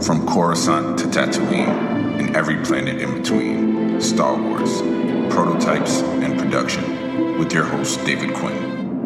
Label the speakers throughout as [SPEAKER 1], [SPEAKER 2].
[SPEAKER 1] From Coruscant to Tatooine, and every planet in between, Star Wars, prototypes and production, with your host, David Quinn.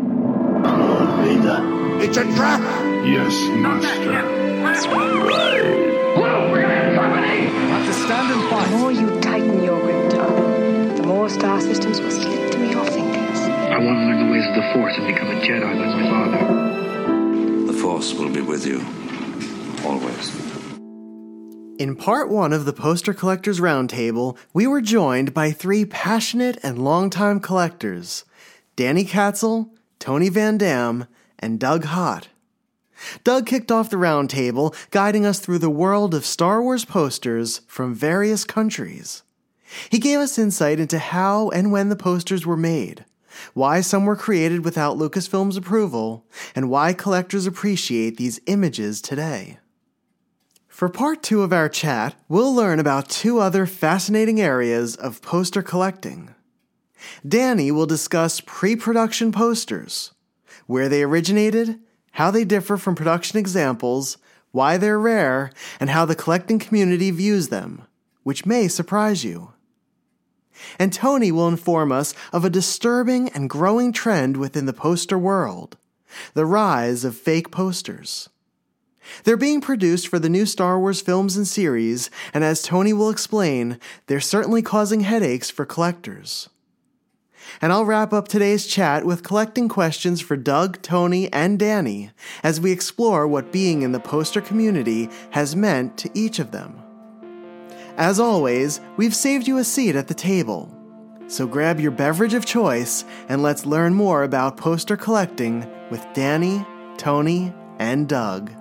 [SPEAKER 2] Vader.
[SPEAKER 3] It's a trap!
[SPEAKER 2] Yes, Master.
[SPEAKER 3] Right.
[SPEAKER 4] Whoa, we're gonna have company!
[SPEAKER 5] Have to stand and fight.
[SPEAKER 6] The more you tighten your grip, Doug, the more star systems will slip through your fingers.
[SPEAKER 7] I want to learn the ways of the Force and become a Jedi like my father.
[SPEAKER 8] The Force will be with you, always.
[SPEAKER 9] In part one of the Poster Collectors Roundtable, we were joined by three passionate and longtime collectors, Danny Katzel, Tony Van Dam, and Doug Hott. Doug kicked off the roundtable, guiding us through the world of Star Wars posters from various countries. He gave us insight into how and when the posters were made, why some were created without Lucasfilm's approval, and why collectors appreciate these images today. For part two of our chat, we'll learn about two other fascinating areas of poster collecting. Danny will discuss pre-production posters, where they originated, how they differ from production examples, why they're rare, and how the collecting community views them, which may surprise you. And Tony will inform us of a disturbing and growing trend within the poster world, the rise of fake posters. They're being produced for the new Star Wars films and series, and as Tony will explain, they're certainly causing headaches for collectors. And I'll wrap up today's chat with collecting questions for Doug, Tony, and Danny as we explore what being in the poster community has meant to each of them. As always, we've saved you a seat at the table. So grab your beverage of choice and let's learn more about poster collecting with Danny, Tony, and Doug.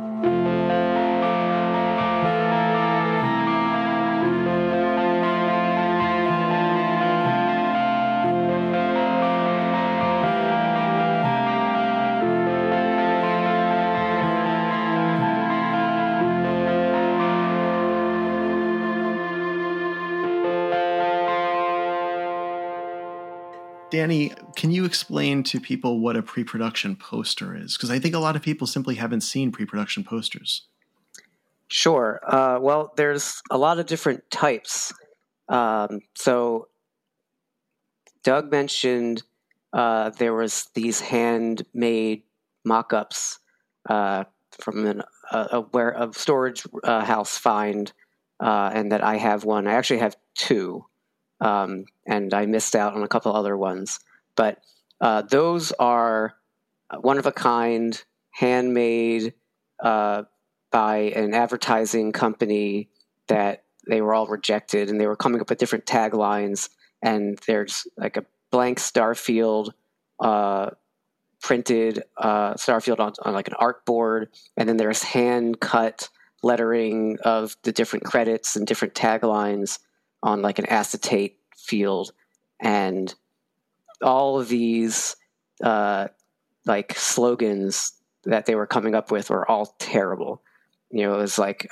[SPEAKER 9] Danny, can you explain to people what a pre-production poster is? Because I think a lot of people simply haven't seen pre-production posters.
[SPEAKER 10] Sure. Well, there's a lot of different types. So Doug mentioned there was these handmade mock-ups from a storage house find, and that I have one. I actually have two. And I missed out on a couple other ones. But those are one-of-a-kind, handmade by an advertising company that they were all rejected, and they were coming up with different taglines. And there's like a blank Starfield, printed Starfield on like an art board, and then there's hand-cut lettering of the different credits and different taglines on like an acetate field, and all of these like slogans that they were coming up with were all terrible. It was like,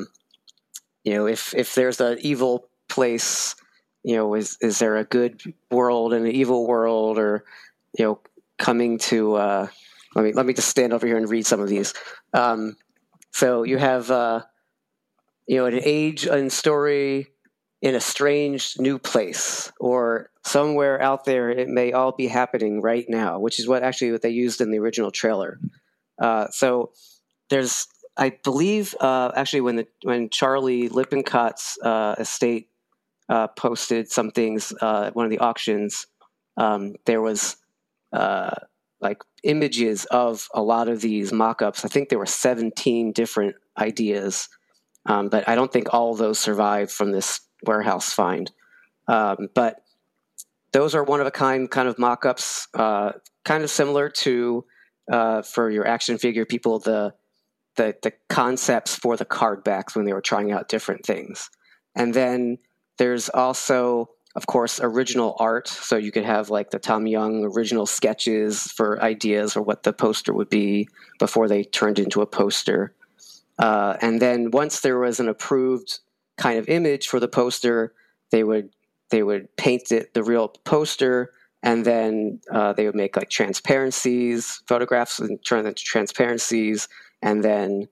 [SPEAKER 10] if there's an evil place, is there a good world and an evil world, or coming to let me just stand over here and read some of these. So you have an age and story in a strange new place, or somewhere out there it may all be happening right now, which is what they used in the original trailer. So there's, I believe, actually when Charlie Lippincot's estate posted some things at one of the auctions, there was like images of a lot of these mock-ups. I think there were 17 different ideas, but I don't think all of those survived from this warehouse find. But those are one-of-a-kind kind of mock-ups, kind of similar to, for your action figure people, the concepts for the card backs when they were trying out different things. And then there's also, of course, original art. So you could have like the Tom Young original sketches for ideas or what the poster would be before they turned into a poster. And then once there was an approved kind of image for the poster, they would paint it, the real poster, and then they would make like transparencies, photographs, and turn them into transparencies, and then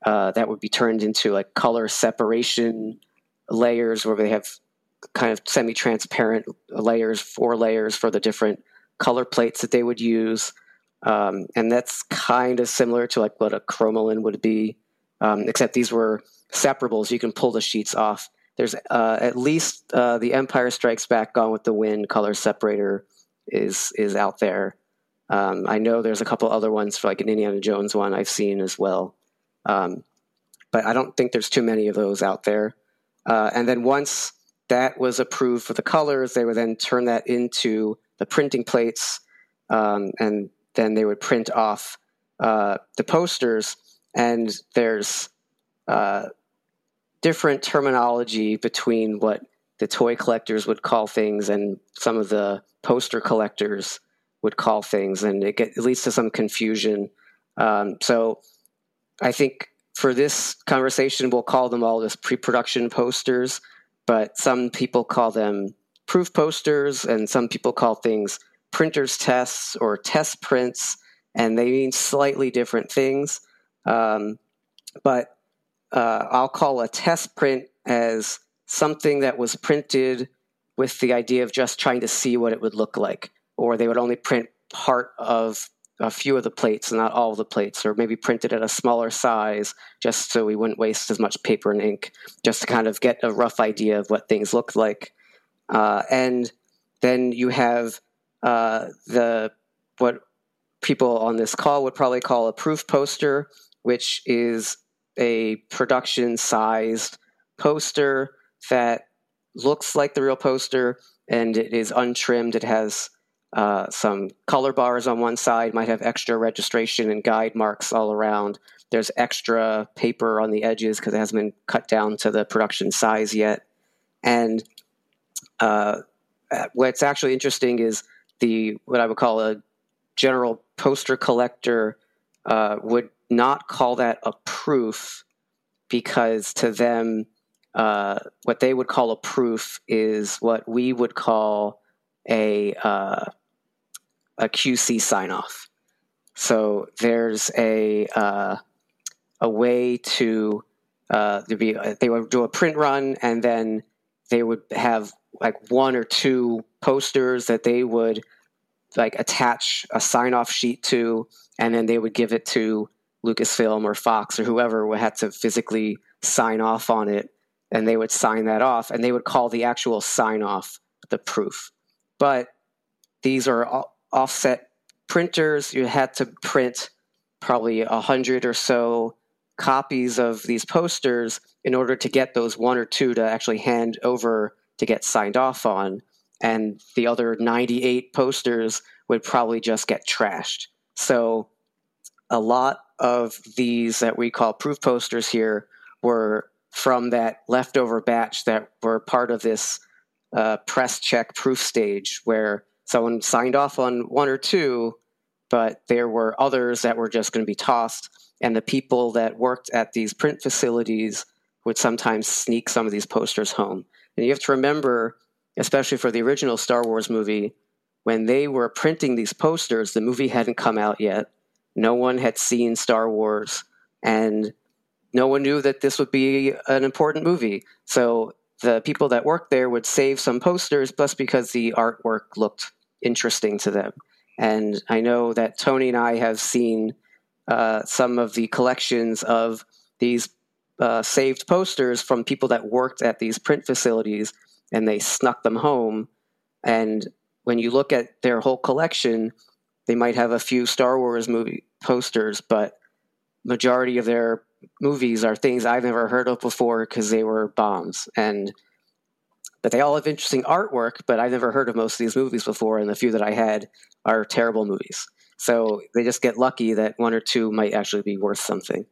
[SPEAKER 10] that would be turned into like color separation layers where they have kind of semi-transparent layers, 4 layers for the different color plates that they would use. And that's kind of similar to like what a chromalin would be, except these were separables. You can pull the sheets off. There's at least the Empire Strikes Back Gone with the Wind color separator is out there. I know there's a couple other ones for like an Indiana Jones one I've seen as well. But I don't think there's too many of those out there. And then once that was approved for the colors, they would then turn that into the printing plates, and then they would print off the posters. And there's different terminology between what the toy collectors would call things and some of the poster collectors would call things, and it leads to some confusion. So I think for this conversation, we'll call them all just pre-production posters, but some people call them proof posters, and some people call things printer's tests or test prints, and they mean slightly different things. But I'll call a test print as something that was printed with the idea of just trying to see what it would look like, or they would only print part of a few of the plates and not all of the plates, or maybe print it at a smaller size just so we wouldn't waste as much paper and ink, just to kind of get a rough idea of what things looked like. And then you have what people on this call would probably call a proof poster, which is a production-sized poster that looks like the real poster, and it is untrimmed. It has some color bars on one side, might have extra registration and guide marks all around. There's extra paper on the edges because it hasn't been cut down to the production size yet. And what's actually interesting is what I would call a general poster collector would not call that a proof, because to them, what they would call a proof is what we would call a QC sign-off. So there's a way to they would do a print run, and then they would have like 1 or 2 posters that they would like attach a sign-off sheet to, and then they would give it to Lucasfilm or Fox or whoever had to physically sign off on it, and they would sign that off, and they would call the actual sign-off the proof. But these are offset printers. You had to print probably 100 or so copies of these posters in order to get those 1 or 2 to actually hand over to get signed off on. And the other 98 posters would probably just get trashed. So a lot of these that we call proof posters here were from that leftover batch that were part of this press check proof stage, where someone signed off on 1 or 2, but there were others that were just going to be tossed. And the people that worked at these print facilities would sometimes sneak some of these posters home. And you have to remember, especially for the original Star Wars movie, when they were printing these posters, the movie hadn't come out yet. No one had seen Star Wars, and no one knew that this would be an important movie. So the people that worked there would save some posters, plus because the artwork looked interesting to them. And I know that Tony and I have seen some of the collections of these saved posters from people that worked at these print facilities, and they snuck them home. And when you look at their whole collection, they might have a few Star Wars movie posters, but majority of their movies are things I've never heard of before because they were bombs. But they all have interesting artwork, but I've never heard of most of these movies before, and the few that I had are terrible movies. So they just get lucky that 1 or 2 might actually be worth something.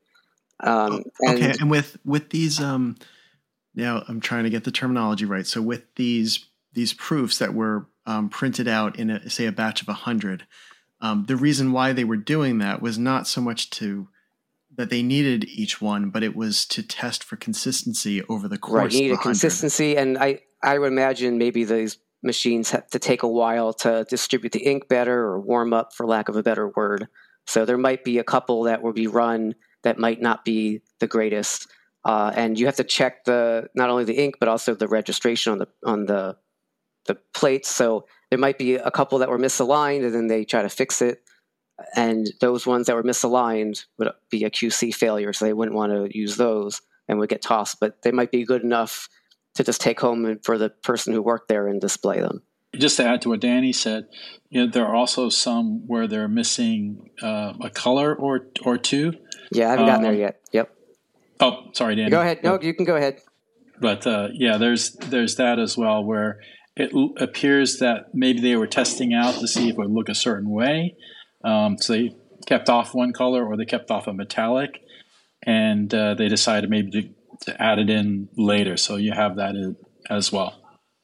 [SPEAKER 9] And with these, now I'm trying to get the terminology right. So with these proofs that were printed out in a batch of 100, the reason why they were doing that was not so much that they needed each one, but it was to test for consistency over the course. Right,
[SPEAKER 10] you needed consistency, and I would imagine maybe these machines have to take a while to distribute the ink better or warm up, for lack of a better word. So there might be a couple that would be run that might not be the greatest. And you have to check not only the ink, but also the registration on the plates. So there might be a couple that were misaligned, and then they try to fix it. And those ones that were misaligned would be a QC failure, so they wouldn't want to use those and would get tossed. But they might be good enough to just take home for the person who worked there and display them.
[SPEAKER 5] Just to add to what Danny said, there are also some where they're missing a color or two.
[SPEAKER 10] Yeah, I haven't gotten there yet. Yep.
[SPEAKER 5] Oh, sorry, Danny.
[SPEAKER 10] Go ahead. No, you can go ahead.
[SPEAKER 5] But there's that as well, where it appears that maybe they were testing out to see if it would look a certain way. So they kept off one color, or they kept off a metallic, and they decided maybe to add it in later. So you have that as well.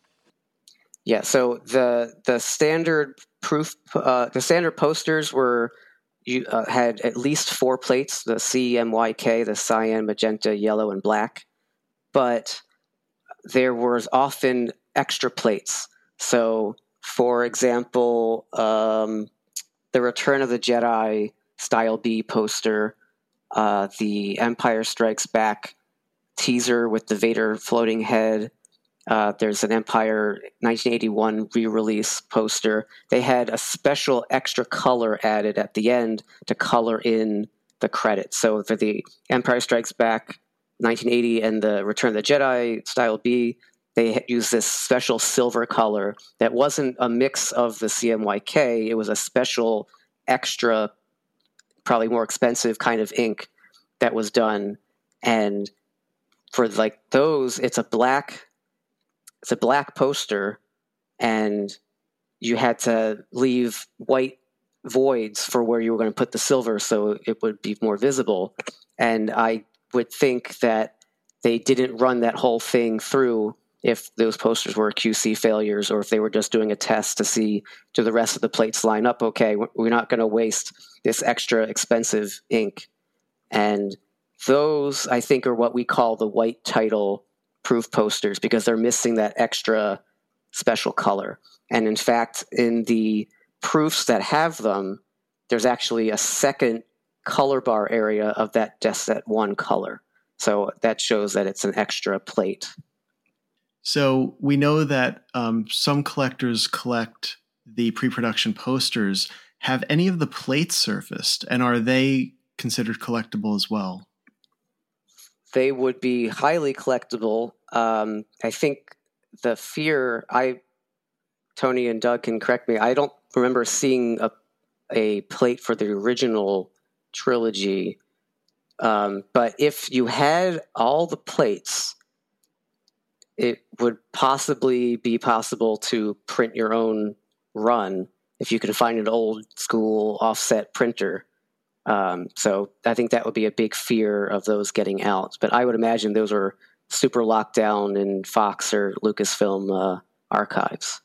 [SPEAKER 10] Yeah. So the standard the standard posters were had at least 4 plates: the CMYK, the cyan, magenta, yellow, and black. But there was often extra plates. So, for example, the Return of the Jedi Style B poster, the Empire Strikes Back teaser with the Vader floating head. There's an Empire 1981 re-release poster. They had a special extra color added at the end to color in the credits. So for the Empire Strikes Back 1980 and the Return of the Jedi Style B, they used this special silver color that wasn't a mix of the CMYK. It was a special extra, probably more expensive kind of ink that was done. And for like those, it's a black poster, and you had to leave white voids for where you were going to put the silver so it would be more visible. And I would think that they didn't run that whole thing through if those posters were QC failures, or if they were just doing a test to see, do the rest of the plates line up okay? We're not going to waste this extra expensive ink. And those, I think, are what we call the white title proof posters, because they're missing that extra special color. And in fact, in the proofs that have them, there's actually a second color bar area of just that one color. So that shows that it's an extra plate.
[SPEAKER 9] So we know that some collectors collect the pre-production posters. Have any of the plates surfaced, and are they considered collectible as well?
[SPEAKER 10] They would be highly collectible. I think the fear, Tony and Doug can correct me, I don't remember seeing a plate for the original trilogy. But if you had all the plates, it would possibly be possible to print your own run if you can find an old school offset printer. So I think that would be a big fear of those getting out. But I would imagine those are super locked down in Fox or Lucasfilm archives.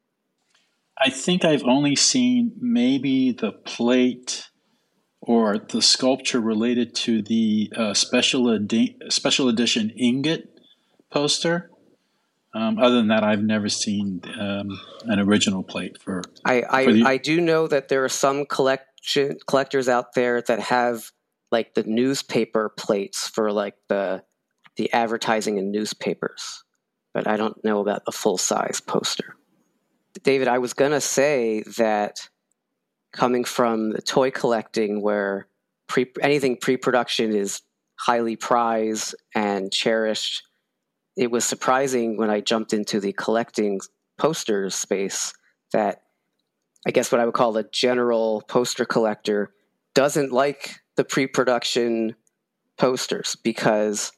[SPEAKER 5] I think I've only seen maybe the plate or the sculpture related to the special edition ingot poster. Other than that, I've never seen an original plate for.
[SPEAKER 10] I do know that there are some collectors out there that have like the newspaper plates for like the advertising in newspapers, but I don't know about the full size poster. David, I was gonna say that coming from the toy collecting, where anything pre-production is highly prized and cherished, it was surprising when I jumped into the collecting posters space that I guess what I would call a general poster collector doesn't like the pre-production posters, because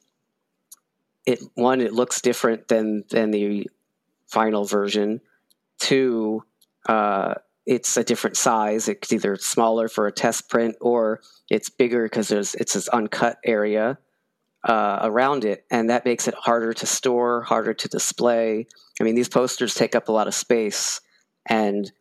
[SPEAKER 10] it looks different than the final version. 2, it's a different size. It's either smaller for a test print, or it's bigger because it's this uncut area around it, and that makes it harder to store, harder to display. I mean, these posters take up a lot of space, and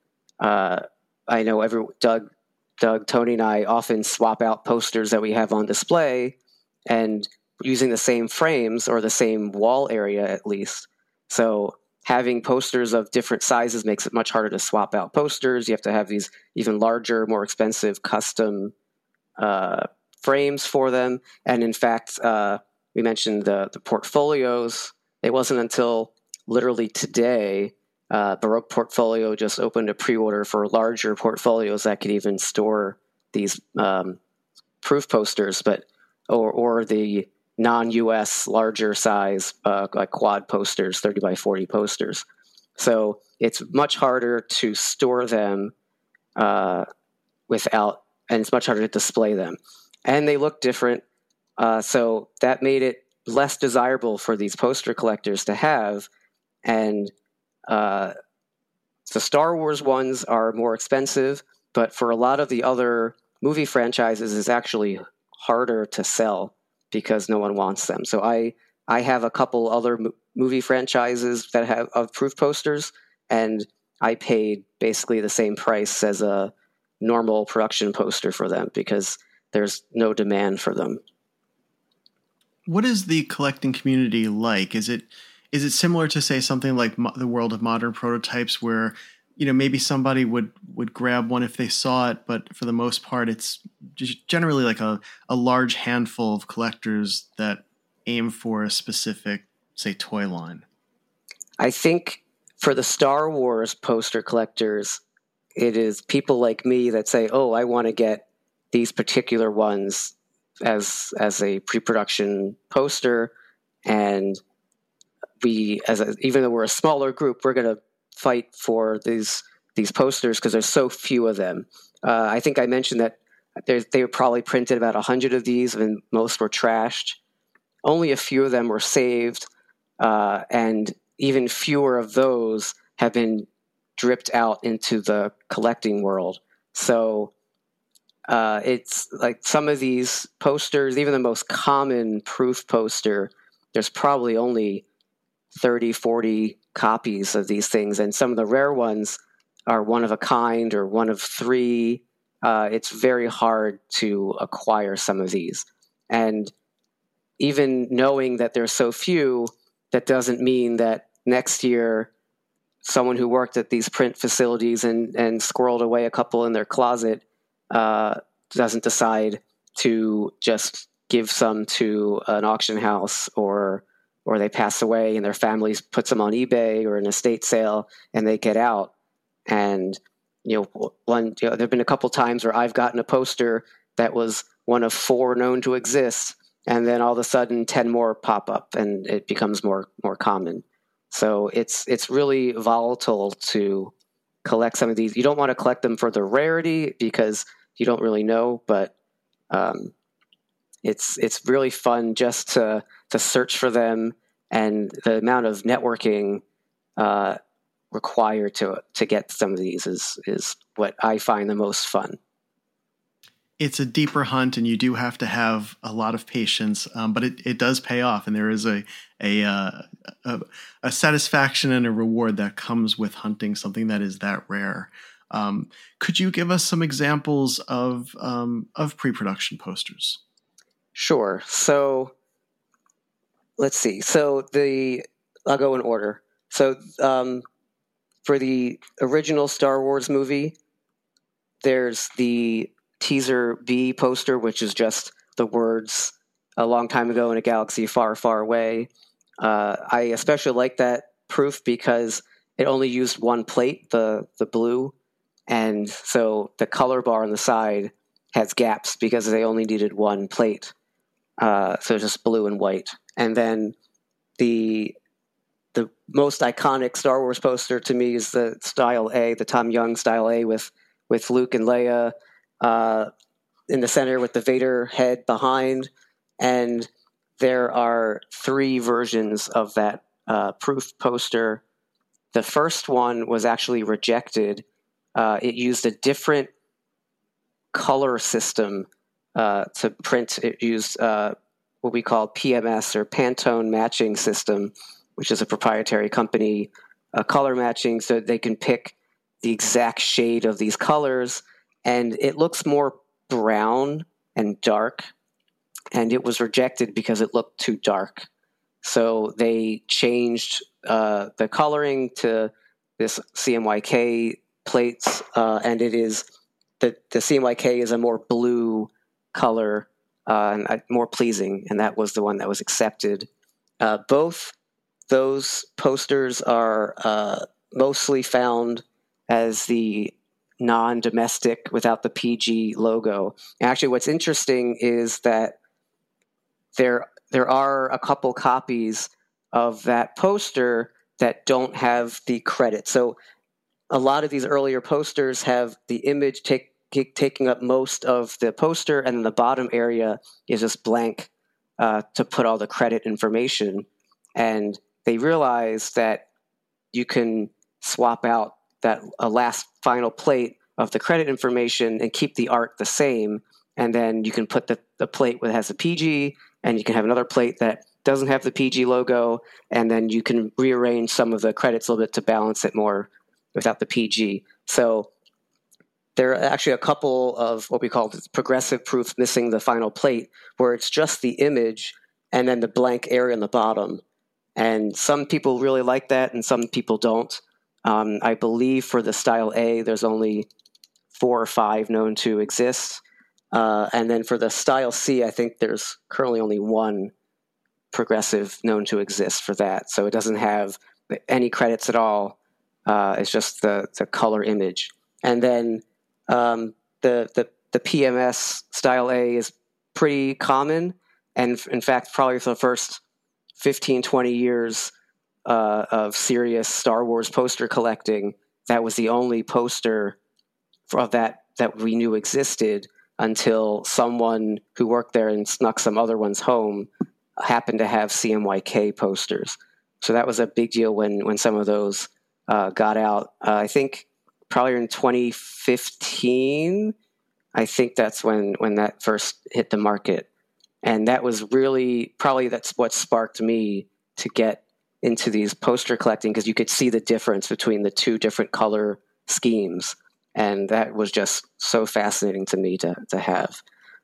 [SPEAKER 10] I know Doug, Tony, and I often swap out posters that we have on display, and using the same frames or the same wall area at least. So having posters of different sizes makes it much harder to swap out posters. You have to have these even larger, more expensive custom frames for them. And in fact, we mentioned the portfolios. It wasn't until literally today, Baroque Portfolio just opened a pre-order for larger portfolios that could even store these proof posters, or the non-US larger size, like quad posters, 30 by 40 posters. So it's much harder to store them and it's much harder to display them. And they look different. So that made it less desirable for these poster collectors to have. And the Star Wars ones are more expensive, but for a lot of the other movie franchises, it's actually harder to sell because no one wants them. So I have a couple other movie franchises that have of proof posters, and I paid basically the same price as a normal production poster for them because there's no demand for them.
[SPEAKER 9] What is the collecting community like? Is it similar to, say, something like the World of Modern Prototypes, where maybe somebody would grab one if they saw it, but for the most part, it's just generally like a large handful of collectors that aim for a specific, say, toy line?
[SPEAKER 10] I think for the Star Wars poster collectors, it is people like me that say, "Oh, I want to get these particular ones as a pre-production poster," and even though we're a smaller group, we're going to fight for these posters because there's so few of them. I think I mentioned that they probably printed about 100 of these, and most were trashed. Only a few of them were saved, and even fewer of those have been dripped out into the collecting world. So it's like some of these posters, even the most common proof poster, there's probably only 30, 40 copies of these things. And some of the rare ones are one of a kind or one of three. It's very hard to acquire some of these. And even knowing that there's so few, that doesn't mean that next year someone who worked at these print facilities and squirreled away a couple in their closet doesn't decide to just give some to an auction house, or they pass away and their families puts them on eBay or an estate sale and they get out. And there have been a couple times where I've gotten a poster that was one of 4 known to exist, and then all of a sudden 10 more pop up and it becomes more common. So it's really volatile to collect some of these. You don't want to collect them for the rarity because you don't really know, but it's really fun just to search for them, and the amount of networking required to get some of these is what I find the most fun.
[SPEAKER 9] It's a deeper hunt, and you do have to have a lot of patience, but it does pay off, and there is a satisfaction and a reward that comes with hunting something that is that rare. Could you give us some examples of pre-production posters?
[SPEAKER 10] Sure. So let's see. I'll go in order. So for the original Star Wars movie, there's the teaser B poster, which is just the words "a long time ago in a galaxy far, far away." I especially like that proof because it only used one plate, the blue, and so the color bar on the side has gaps because they only needed one plate. So it's just blue and white. And then the most iconic Star Wars poster to me is the Style A, the Tom Young Style A with Luke and Leia in the center with the Vader head behind. And there are 3 versions of that proof poster. The first one was actually rejected. It used a different color system to print. It used what we call PMS, or Pantone Matching System, which is a proprietary company, color matching, so they can pick the exact shade of these colors. And it looks more brown and dark, and it was rejected because it looked too dark. So they changed the coloring to this CMYK plates, and it is the CMYK is a more blue color and more pleasing, and that was the one that was accepted. Both those posters are mostly found as the non-domestic without the PG logo. Actually, what's interesting is that there are a couple copies of that poster that don't have the credit. So a lot of these earlier posters have the image taking up most of the poster, and then the bottom area is just blank to put all the credit information. And they realized that you can swap out that last final plate of the credit information and keep the art the same, and then you can put the plate that has a PG, and you can have another plate that doesn't have the PG logo, and then you can rearrange some of the credits a little bit to balance it more without the PG. So there are actually a couple of what we call progressive proofs missing the final plate, where it's just the image and then the blank area on the bottom. And some people really like that, and some people don't. I believe for the Style A, there's only 4 or 5 known to exist. And then for the Style C, I think there's currently only 1 progressive known to exist for that. So it doesn't have any credits at all. It's just the color image. And then the PMS Style A is pretty common. And in fact, probably for the first 15, 20 years of serious Star Wars poster collecting, that was the only poster of that we knew existed until someone who worked there and snuck some other ones home happened to have CMYK posters. So that was a big deal when some of those got out. I think probably in 2015, I think that's when that first hit the market. And that was really, probably that's what sparked me to get into these poster collecting, because you could see the difference between the 2 different color schemes. And that was just so fascinating to me to have.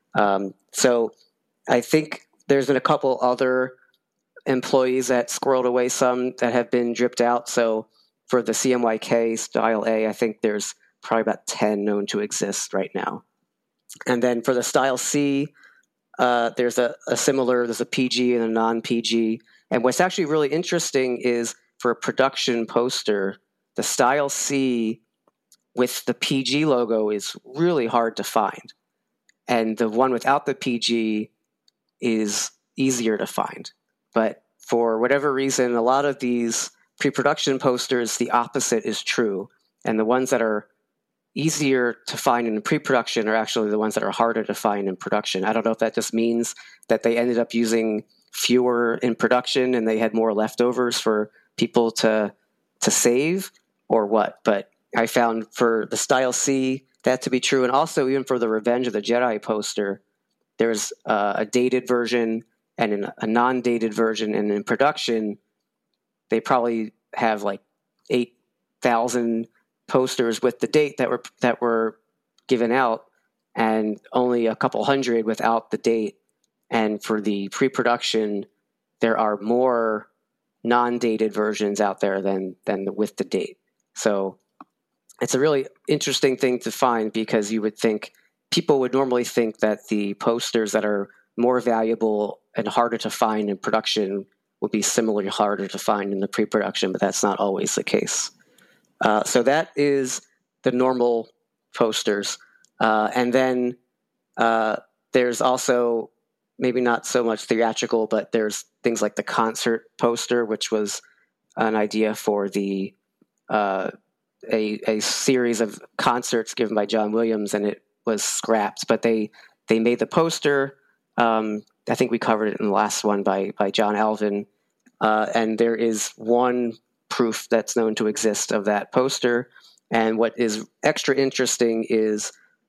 [SPEAKER 10] So I think there's been a couple other employees that squirreled away some that have been dripped out. So for the CMYK Style A, I think there's probably about 10 known to exist right now. And then for the Style C, there's there's a PG and a non-PG. And what's actually really interesting is for a production poster, the Style C with the PG logo is really hard to find. And the one without the PG is easier to find. But for whatever reason, a lot of these pre-production posters, the opposite is true. And the ones that are easier to find in pre-production are actually the ones that are harder to find in production. I don't know if that just means that they ended up using fewer in production and they had more leftovers for people to save or what. But I found for the Style C that to be true. And also even for the Revenge of the Jedi poster, there's a dated version and a non-dated version. And in production, they probably have like 8,000 posters with the date that were given out, and only a couple hundred without the date. And for the pre-production, there are more non-dated versions out there than with the date. So it's a really interesting thing to find, because you would think people would normally think that the posters that are more valuable and harder to find in production would be similarly harder to find in the pre-production, but that's not always the case. So that is the normal posters. And then there's also, maybe not so much theatrical, but there's things like the concert poster, which was an idea for the a series of concerts given by John Williams, and it was scrapped. But they made the poster. I think we covered it in the last one by John Alvin. And there is one proof that's known to exist of that poster. And what is extra interesting is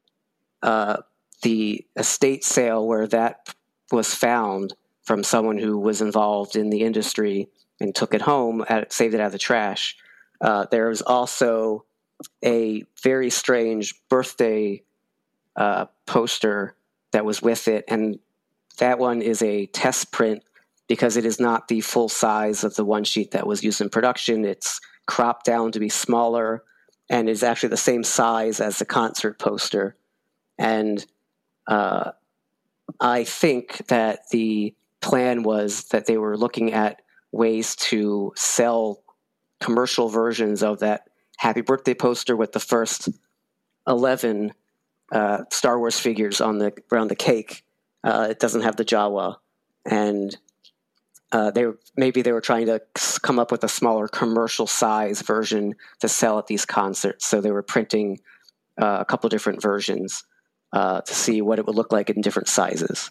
[SPEAKER 10] the estate sale where that was found from someone who was involved in the industry and took it home, saved it out of the trash. There was also a very strange birthday poster that was with it, and that one is a test print because it is not the full size of the one sheet that was used in production. It's cropped down to be smaller and is actually the same size as the concert poster. And I think that the plan was that they were looking at ways to sell commercial versions of that Happy Birthday poster with the first 11 Star Wars figures around the cake. It doesn't have the Jawa, and they were trying to come up with a smaller commercial size version to sell at these concerts. So they were printing a couple different versions to see what it would look like in different sizes.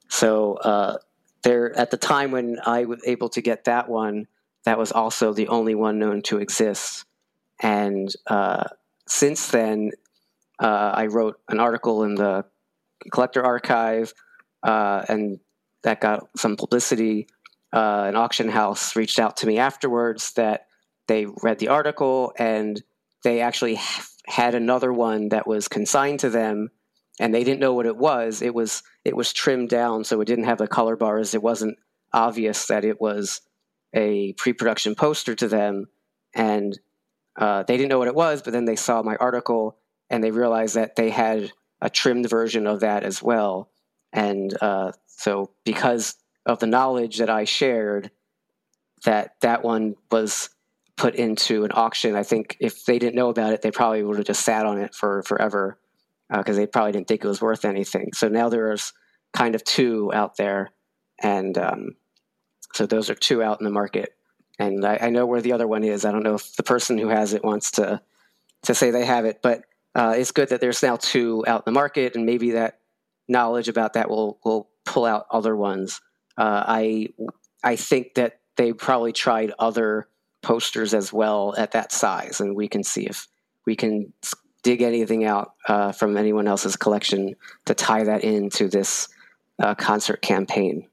[SPEAKER 10] So there, at the time when I was able to get that one, that was also the only one known to exist. And since then, I wrote an article in the Collector Archive, and that got some publicity. An auction house reached out to me afterwards that they read the article, and they actually had another one that was consigned to them, and they didn't know what it was. It was trimmed down, so it didn't have the color bars. It wasn't obvious that it was a pre-production poster to them, and they didn't know what it was, but then they saw my article, and they realized that they had a trimmed version of that as well. And so because of the knowledge that I shared, that one was put into an auction. I think if they didn't know about it, they probably would have just sat on it for forever because they probably didn't think it was worth anything. So now there's kind of two out there, and so those are two out in the market. And I know where the other one is. I don't know if the person who has it wants to say they have it, but it's good that there's now two out in the market, and maybe that knowledge about that will pull out other ones. I think that they probably tried other posters as well at that size, and we can see if we can dig anything out from anyone else's collection to tie that into this concert campaign.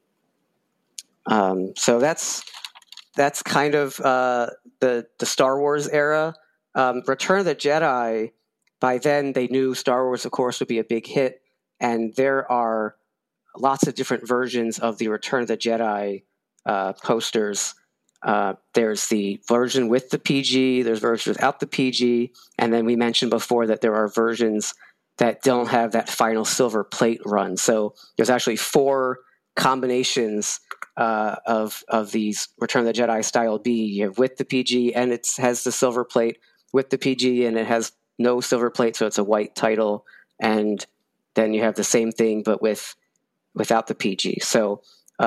[SPEAKER 10] So that's kind of the Star Wars era. Return of the Jedi, by then they knew Star Wars, of course, would be a big hit, and there are lots of different versions of the Return of the Jedi posters. There's the version with the PG, there's versions without the PG, and then we mentioned before that there are versions that don't have that final silver plate run. So there's actually 4 combinations of these Return of the Jedi style B. You have with the PG, and it has the silver plate, with the PG, and it has no silver plate, so it's a white title, and then you have the same thing but without the PG. So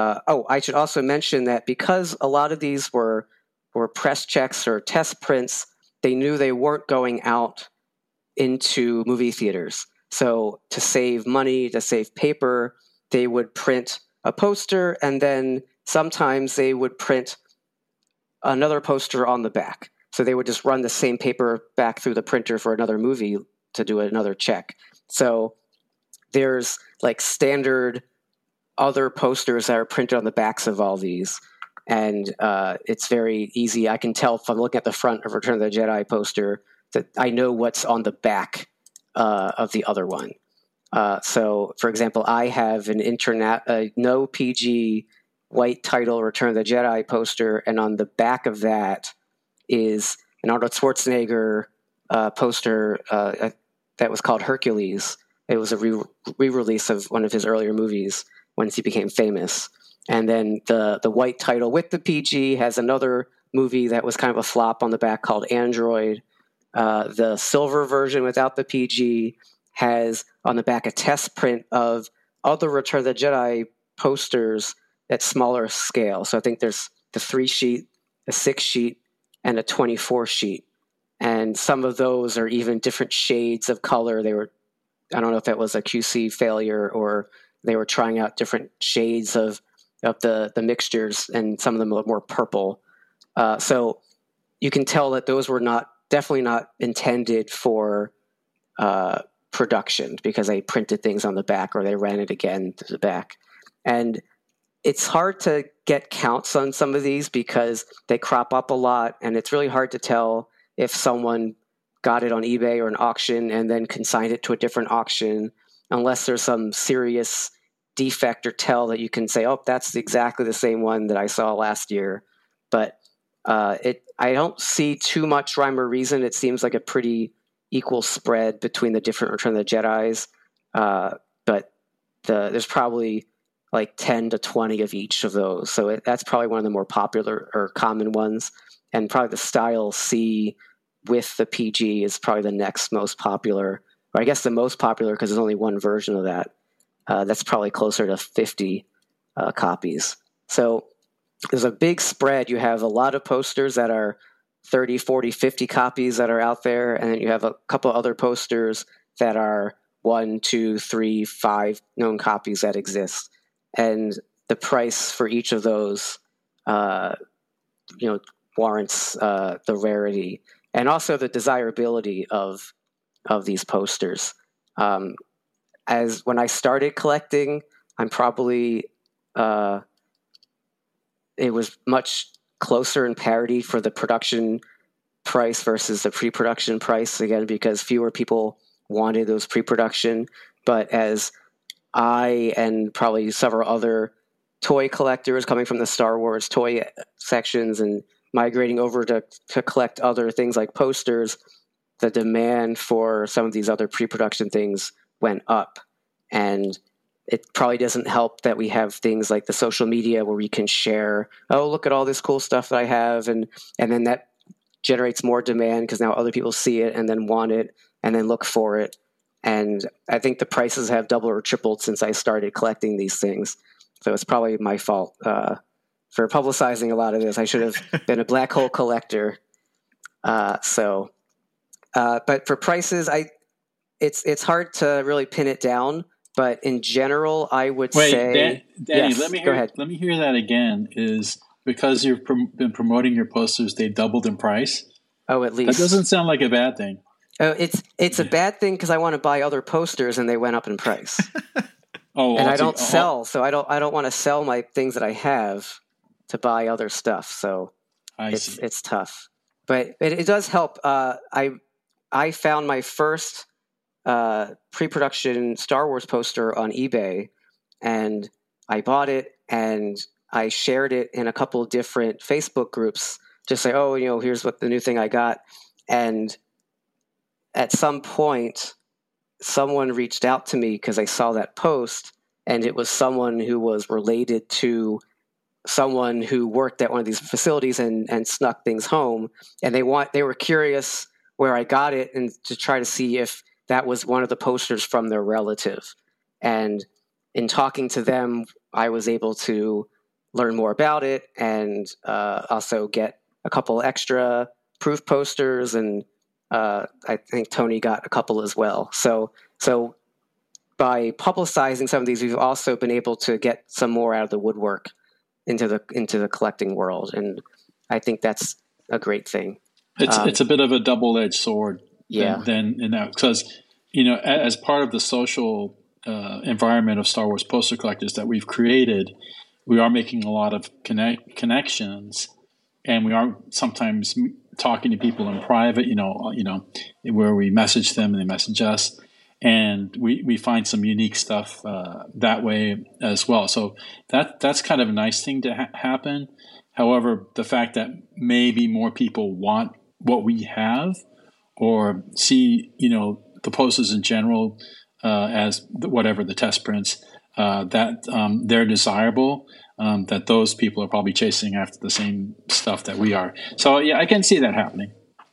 [SPEAKER 10] I should also mention that because a lot of these were press checks or test prints, they knew they weren't going out into movie theaters. So to save money, to save paper, they would print a poster, and then sometimes they would print another poster on the back. So they would just run the same paper back through the printer for another movie to do another check. So there's like standard other posters that are printed on the backs of all these, and it's very easy. I can tell if I'm looking at the front of Return of the Jedi poster that I know what's on the back of the other one. So, for example, I have an no PG white title Return of the Jedi poster, and on the back of that is an Arnold Schwarzenegger poster that was called Hercules. It was a re-release of one of his earlier movies once he became famous. And then the white title with the PG has another movie that was kind of a flop on the back called Android. The silver version without the PG has on the back a test print of other Return of the Jedi posters at smaller scale. So I think there's the 3-sheet, a 6-sheet, and a 24-sheet. And some of those are even different shades of color. I don't know if that was a QC failure or they were trying out different shades of the mixtures, and some of them were more purple. So you can tell that those were definitely not intended for production, because they printed things on the back or they ran it again to the back. And it's hard to get counts on some of these because they crop up a lot, and it's really hard to tell if someone got it on eBay or an auction and then consigned it to a different auction, unless there's some serious defect or tell that you can say, oh, that's exactly the same one that I saw last year. But I don't see too much rhyme or reason. It seems like a pretty equal spread between the different Return of the Jedis. But there's probably like 10 to 20 of each of those. So that's probably one of the more popular or common ones. And probably the Style C with the PG is probably the next most popular, or I guess the most popular because there's only one version of that. That's probably closer to 50 copies. So there's a big spread. You have a lot of posters that are 30, 40, 50 copies that are out there. And then you have a couple other posters that are 1, 2, 3, 5 known copies that exist. And the price for each of those, warrants the rarity and also the desirability of these posters. As when I started collecting, I'm probably it was much closer in parity for the production price versus the pre-production price, again, because fewer people wanted those pre-production. But as I and probably several other toy collectors coming from the Star Wars toy sections and migrating over to collect other things like posters, the demand for some of these other pre-production things went up. And it probably doesn't help that we have things like the social media where we can share, oh, look at all this cool stuff that I have. And then that generates more demand because now other people see it and then want it and then look for it. And I think the prices have doubled or tripled since I started collecting these things. So it's probably my fault for publicizing a lot of this. I should have been a black hole collector. But for prices, it's hard to really pin it down. But in general, I would say...
[SPEAKER 5] Danny,
[SPEAKER 10] yes,
[SPEAKER 5] go ahead. Let me hear that again. Is because you've been promoting your posters, they doubled in price?
[SPEAKER 10] Oh, at least.
[SPEAKER 5] That doesn't sound like a bad thing.
[SPEAKER 10] Oh, it's a bad thing because I want to buy other posters and they went up in price. I don't sell, so I don't want to sell my things that I have to buy other stuff. So it's tough, but it does help. I found my first pre-production Star Wars poster on eBay, and I bought it and I shared it in a couple of different Facebook groups. Just say, oh, here's what the new thing I got, and at some point, someone reached out to me because I saw that post, and it was someone who was related to someone who worked at one of these facilities and snuck things home. And they were curious where I got it and to try to see if that was one of the posters from their relative. And in talking to them, I was able to learn more about it and also get a couple extra proof posters, and I think Tony got a couple as well. So by publicizing some of these, we've also been able to get some more out of the woodwork into the collecting world, and I think that's a great thing.
[SPEAKER 5] It's a bit of a double-edged sword.
[SPEAKER 10] Yeah.
[SPEAKER 5] Because as part of the social environment of Star Wars poster collectors that we've created, we are making a lot of connections, and we are sometimes talking to people in private, where we message them and they message us, and we find some unique stuff that way as well. So that's kind of a nice thing to happen. However, the fact that maybe more people want what we have or see, the posters in general as whatever the test prints, that they're desirable, that those people are probably chasing after the same stuff that we are. So, yeah, I can see that happening.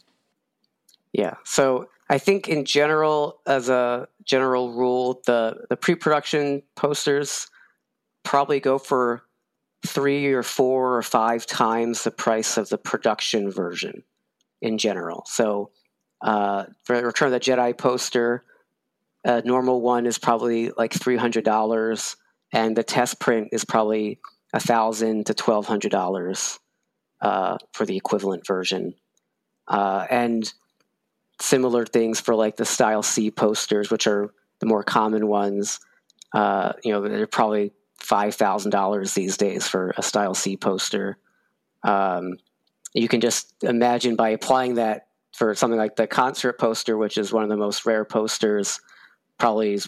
[SPEAKER 10] Yeah. So I think in general, as a general rule, the pre-production posters probably go for 3 or 4 or 5 times the price of the production version in general. So for Return of the Jedi poster, a normal one is probably like $300, and the test print is probably $1,000 to $1,200 for the equivalent version. And similar things for like the Style C posters, which are the more common ones. They're probably $5,000 these days for a Style C poster. You can just imagine by applying that for something like the concert poster, which is one of the most rare posters, probably is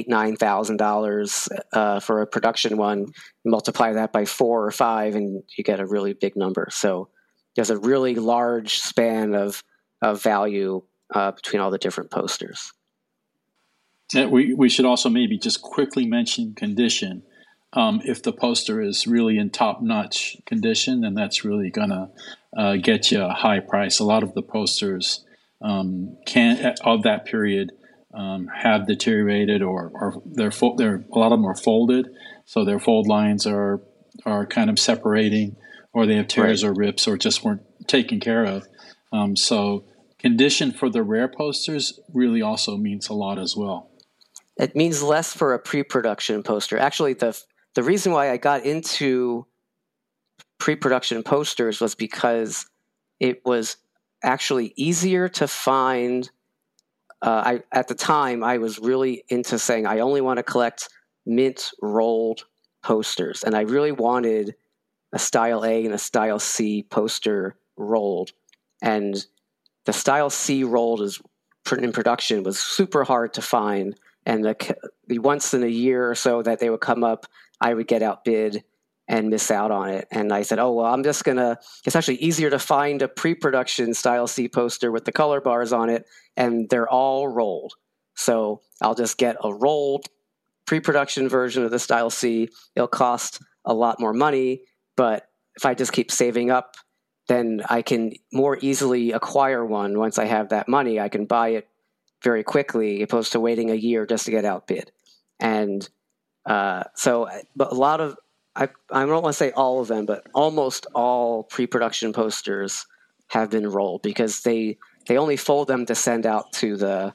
[SPEAKER 10] $8,000-9,000 for a production one. You multiply that by 4 or 5, and you get a really big number. So there's a really large span of value between all the different posters.
[SPEAKER 5] We should also maybe just quickly mention condition. If the poster is really in top-notch condition, then that's really going to get you a high price. A lot of the posters of that period have deteriorated, or they're a lot of them are folded, so their fold lines are kind of separating, or they have tears or rips, or just weren't taken care of. So condition for the rare posters really also means a lot as well.
[SPEAKER 10] It means less for a pre-production poster. Actually, the reason why I got into pre-production posters was because it was actually easier to find. At the time, I was really into saying I only want to collect mint rolled posters, and I really wanted a Style A and a Style C poster rolled. And the Style C rolled in production was super hard to find, and the once in a year or so that they would come up, I would get outbid and miss out on it. And I said, oh, well, it's actually easier to find a pre-production Style C poster with the color bars on it, and they're all rolled. So I'll just get a rolled pre-production version of the Style C. It'll cost a lot more money, but if I just keep saving up, then I can more easily acquire one. Once I have that money, I can buy it very quickly, opposed to waiting a year just to get outbid. And but a lot of, I don't want to say all of them, but almost all pre-production posters have been rolled because they only fold them to send out to the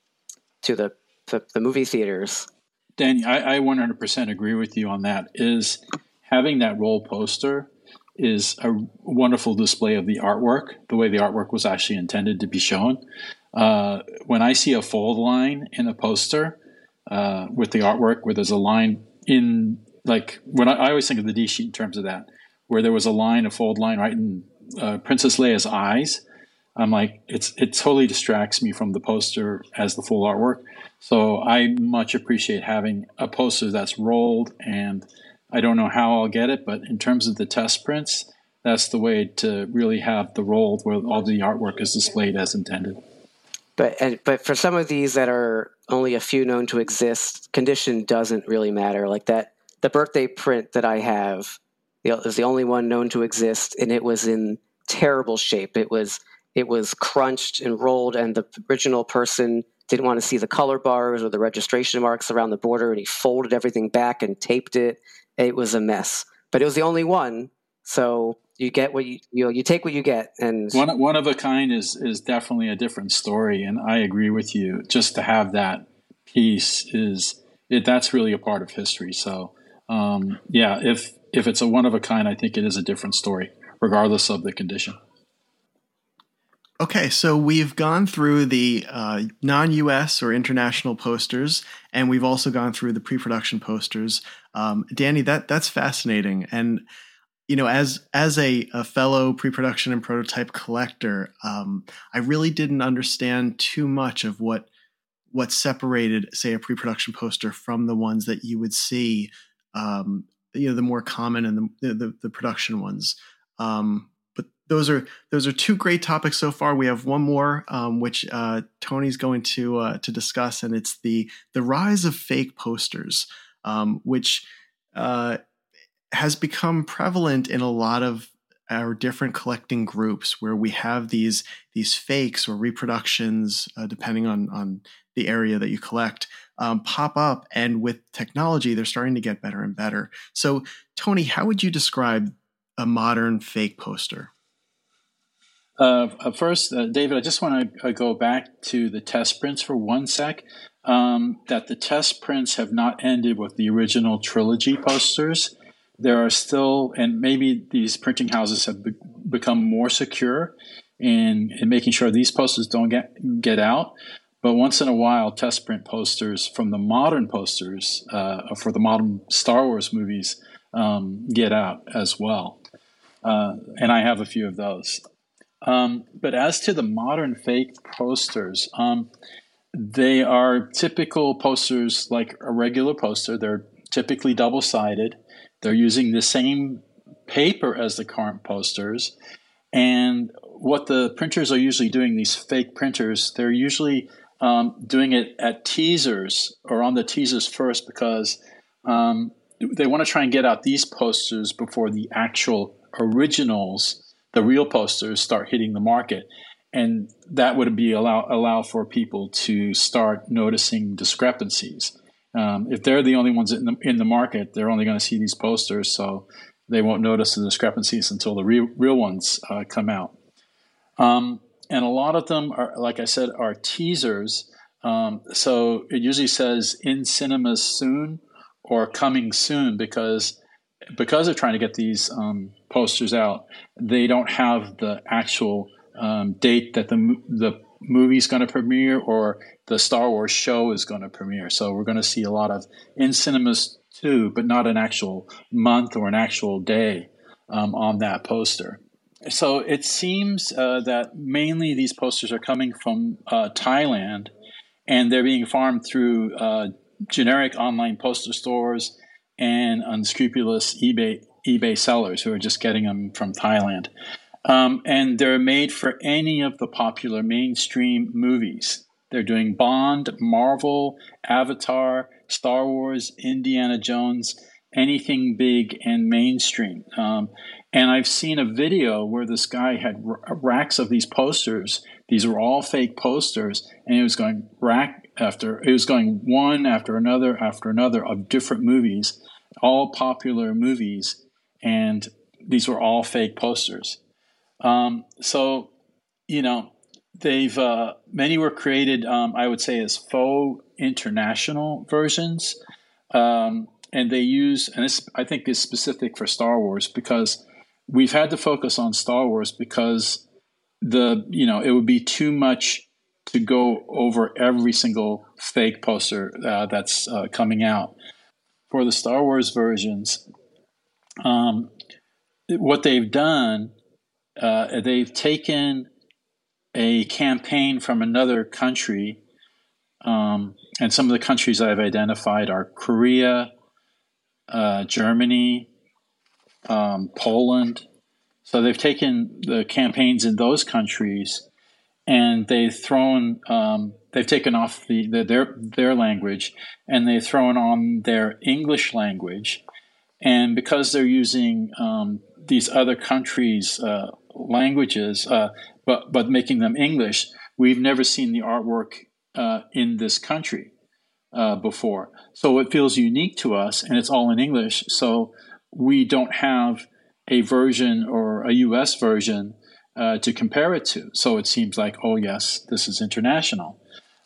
[SPEAKER 10] movie theaters.
[SPEAKER 5] Danny, I 100% agree with you on that. Is having that roll poster is a wonderful display of the artwork, the way the artwork was actually intended to be shown. When I see a fold line in a poster with the artwork where there's a line in, like, I always think of the D sheet in terms of that, where there was a fold line right in Princess Leia's eyes. I'm like, it totally distracts me from the poster as the full artwork. So I much appreciate having a poster that's rolled, and I don't know how I'll get it, but in terms of the test prints, that's the way to really have the rolled where all the artwork is displayed as intended.
[SPEAKER 10] But for some of these that are only a few known to exist, condition doesn't really matter. Like that, the birthday print that I have is the only one known to exist, and it was in terrible shape. It was crunched and rolled, and the original person didn't want to see the color bars or the registration marks around the border, and he folded everything back and taped it. It was a mess, but it was the only one. So you get what you take what you get. And
[SPEAKER 5] one of a kind is definitely a different story. And I agree with you. Just to have that piece that's really a part of history. So if it's a one of a kind, I think it is a different story, regardless of the condition.
[SPEAKER 9] Okay, so we've gone through the non-U.S. or international posters, and we've also gone through the pre-production posters. Danny, that's fascinating. And, as a fellow pre-production and prototype collector, I really didn't understand too much of what separated, say, a pre-production poster from the ones that you would see, the more common and the production ones. But those are two great topics so far. We have one more, which Tony's going to discuss, and it's the rise of fake posters, which has become prevalent in a lot of our different collecting groups, where we have these fakes or reproductions, depending on the area that you collect, pop up. And with technology, they're starting to get better and better. So, Tony, how would you describe a modern fake poster?
[SPEAKER 5] First, David, I just want to go back to the test prints for one sec. That the test prints have not ended with the original trilogy posters. There are still, and maybe these printing houses have become more secure in making sure these posters don't get out. But once in a while, test print posters from the modern posters for the modern Star Wars movies get out as well. And I have a few of those. But as to the modern fake posters, they are typical posters like a regular poster. They're typically double-sided. They're using the same paper as the current posters. And what the printers are usually doing, these fake printers, they're usually doing it at teasers or on the teasers first because they want to try and get out these posters before the actual originals, the real posters, start hitting the market. And that would be allow for people to start noticing discrepancies. If they're the only ones in the market, they're only going to see these posters, so they won't notice the discrepancies until the real ones come out. And a lot of them are, like I said, are teasers. So it usually says in cinemas soon or coming soon because they're trying to get these posters out. They don't have the actual date that the movie's going to premiere or the Star Wars show is going to premiere. So we're going to see a lot of in cinemas too, but not an actual month or an actual day on that poster. So it seems that mainly these posters are coming from Thailand, and they're being farmed through generic online poster stores and unscrupulous eBay sellers who are just getting them from Thailand. And they're made for any of the popular mainstream movies. They're doing Bond, Marvel, Avatar, Star Wars, Indiana Jones, anything big and mainstream. And I've seen a video where this guy had racks of these posters. These were all fake posters, and it was going one after another of different movies, all popular movies, and these were all fake posters. So, they've many were created, I would say, as faux international versions, and they use, and this I think is specific for Star Wars because we've had to focus on Star Wars because it would be too much to go over every single fake poster that's coming out. For the Star Wars versions, what they've done, they've taken a campaign from another country, and some of the countries I've identified are Korea, Germany, Poland. So they've taken the campaigns in those countries and they've taken off their language and they've thrown on their English language. And because they're using these other countries' languages, but making them English, we've never seen the artwork in this country before. So it feels unique to us, and it's all in English. So we don't have a version or a U.S. version to compare it to. So it seems like, oh, yes, this is international.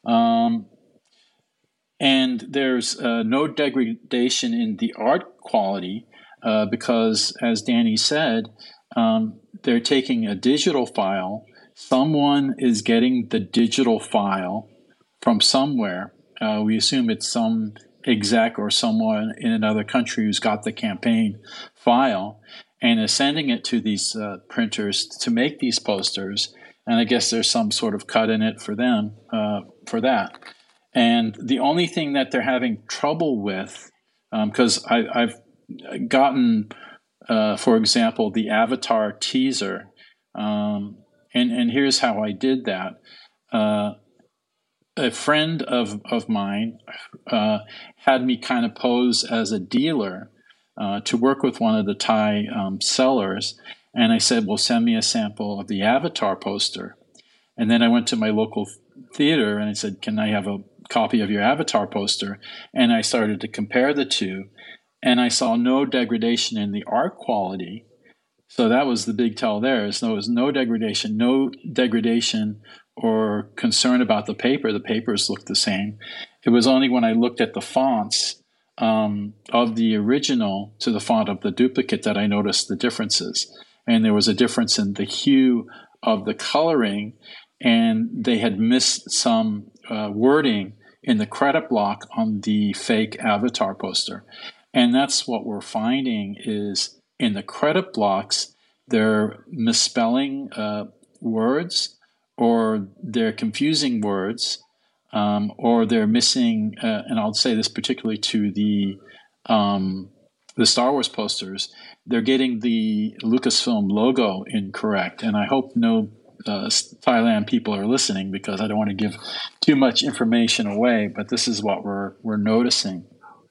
[SPEAKER 5] And there's no degradation in the art quality because, as Danny said, they're taking a digital file. Someone is getting the digital file from somewhere. We assume it's some exec or someone in another country who's got the campaign file and is sending it to these printers to make these posters. And I guess there's some sort of cut in it for them for that. And the only thing that they're having trouble with, because I've gotten, for example, the Avatar teaser, and here's how I did that. A friend of mine had me kind of pose as a dealer to work with one of the Thai sellers. And I said, well, send me a sample of the Avatar poster. And then I went to my local theater and I said, can I have a copy of your Avatar poster? And I started to compare the two. And I saw no degradation in the art quality. So that was the big tell there. There was no degradation or concern about the paper. The papers looked the same. It was only when I looked at the fonts of the original to the font of the duplicate that I noticed the differences. And there was a difference in the hue of the coloring, and they had missed some wording in the credit block on the fake Avatar poster. And that's what we're finding is in the credit blocks, they're misspelling words, or they're confusing words, or they're missing, and I'll say this particularly to the Star Wars posters, they're getting the Lucasfilm logo incorrect. And I hope no Thailand people are listening, because I don't want to give too much information away, but this is what we're noticing.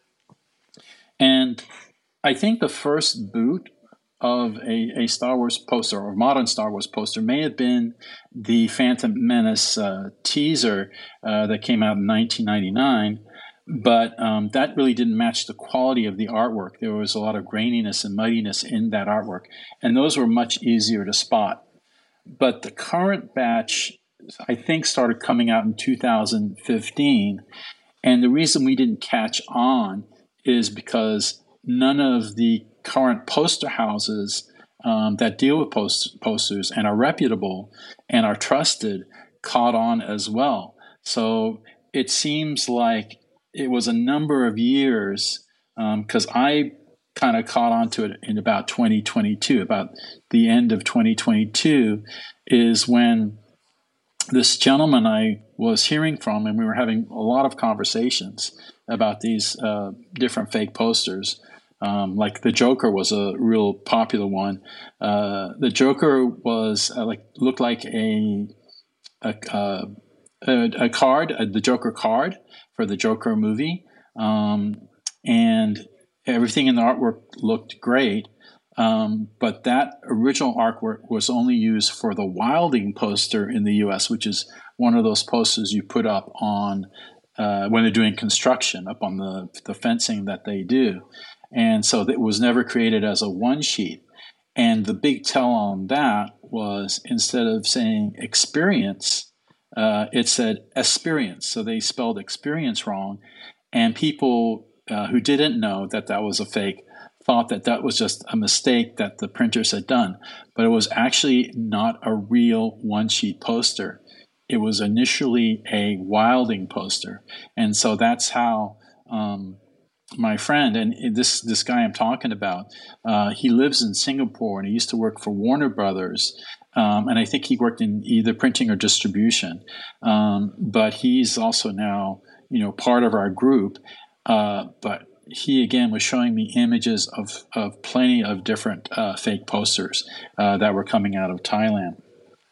[SPEAKER 5] And I think the first boot of a Star Wars poster, or modern Star Wars poster, may have been the Phantom Menace teaser that came out in 1999, but that really didn't match the quality of the artwork. There was a lot of graininess and muddiness in that artwork, and those were much easier to spot. But the current batch, I think, started coming out in 2015, and the reason we didn't catch on is because none of the current poster houses that deal with posters and are reputable and are trusted caught on as well. So it seems like it was a number of years, because I kind of caught on to it in about 2022, about the end of 2022 is when this gentleman I was hearing from, and we were having a lot of conversations about these different fake posters. Like the Joker was a real popular one. The Joker was looked like a card, the Joker card for the Joker movie, and everything in the artwork looked great. But that original artwork was only used for the Wilding poster in the U.S., which is one of those posters you put up on when they're doing construction, up on the fencing that they do. And so it was never created as a one sheet. And the big tell on that was, instead of saying experience, it said experience. So they spelled experience wrong. And people who didn't know that that was a fake thought that that was just a mistake that the printers had done. But it was actually not a real one sheet poster. It was initially a Wilding poster. And so that's how my friend, and this guy I'm talking about, he lives in Singapore, and he used to work for Warner Brothers, and I think he worked in either printing or distribution. But he's also now, part of our group. But he again was showing me images of plenty of different fake posters that were coming out of Thailand.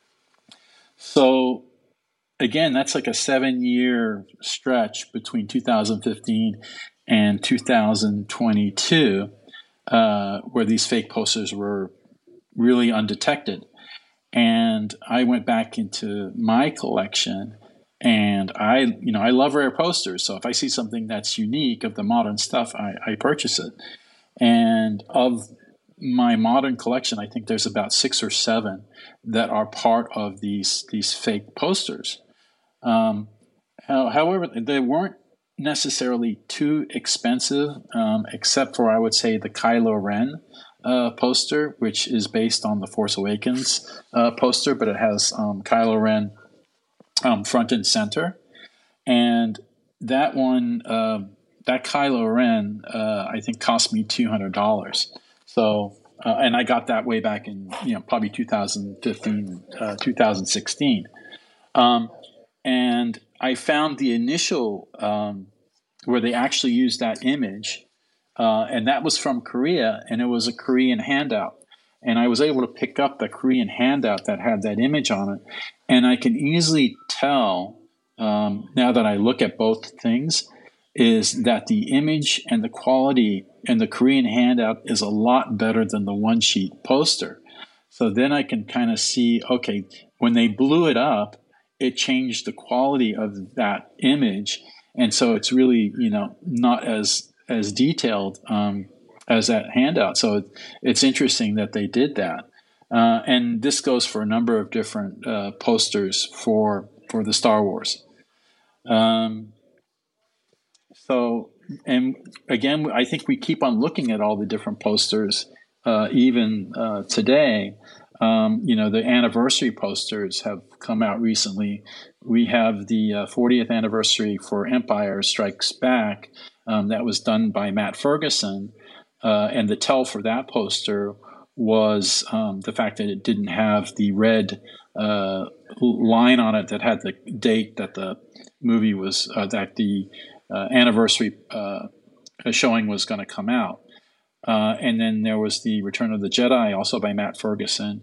[SPEAKER 5] So again, that's like a 7-year stretch between 2015 and 2022, where these fake posters were really undetected. And I went back into my collection, and I love rare posters. So if I see something that's unique of the modern stuff, I purchase it. And of my modern collection, I think there's about 6 or 7 that are part of these fake posters. However, they weren't necessarily too expensive, except for, I would say, the Kylo Ren poster, which is based on the Force Awakens poster, but it has Kylo Ren front and center. And that one, that Kylo Ren, I think cost me $200. So, and I got that way back in, probably 2015, 2016. And I found the initial where they actually used that image, and that was from Korea, and it was a Korean handout. And I was able to pick up the Korean handout that had that image on it. And I can easily tell, now that I look at both things, is that the image and the quality in the Korean handout is a lot better than the one-sheet poster. So then I can kind of see, okay, when they blew it up, it changed the quality of that image. And so it's really, not as detailed as that handout. So it's interesting that they did that. And this goes for a number of different posters for the Star Wars. So, and again, I think we keep on looking at all the different posters, even today. The anniversary posters have come out recently. We have the 40th anniversary for Empire Strikes Back that was done by Matt Ferguson. And the tell for that poster was the fact that it didn't have the red line on it that had the date that the movie was, that the anniversary showing was going to come out. And then there was the Return of the Jedi, also by Matt Ferguson.